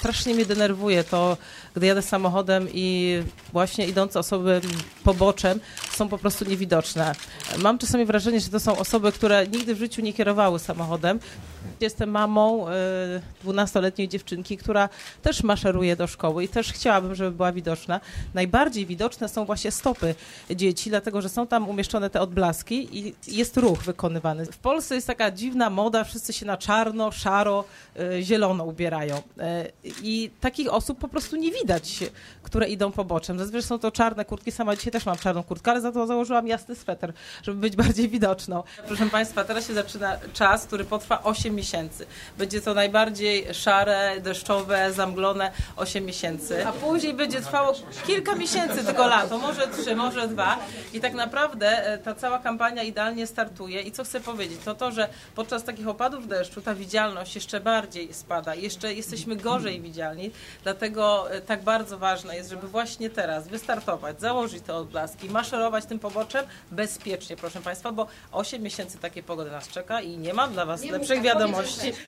strasznie mnie denerwuje to, gdy jadę samochodem i właśnie idące osoby poboczem są po prostu niewidoczne. Mam czasami wrażenie, że to są osoby, które nigdy w życiu nie kierowały samochodem. Jestem mamą 12-letniej dziewczynki, która też maszeruje do szkoły i też chciałabym, żeby była widoczna. Najbardziej widoczne są właśnie stopy dzieci, dlatego że są tam umieszczone te odblaski i jest ruch wykonywany. W Polsce jest taka dziwna moda, wszyscy się na czarno, szaro, zielono ubierają. I takich osób po prostu nie widać, które idą poboczem. Zazwyczaj są to czarne kurtki, sama dzisiaj też mam czarną kurtkę, ale za to założyłam jasny sweter, żeby być bardziej widoczną. Proszę Państwa, teraz się zaczyna czas, który potrwa 8 miesięcy. Będzie to najbardziej szare, deszczowe, zamglone 8 miesięcy, a później będzie trwało kilka miesięcy, tylko lato, może 3, może 2 i tak naprawdę ta cała kampania idealnie startuje i co chcę powiedzieć, to to, że podczas takich opadów deszczu ta widzialność jeszcze bardziej spada, jeszcze jesteśmy gorzej widzialni, dlatego tak bardzo ważne jest, żeby właśnie teraz wystartować, założyć te odblaski, maszerować tym poboczem bezpiecznie, proszę Państwa, bo 8 miesięcy takiej pogody nas czeka i nie mam dla Was lepszych wiadomości.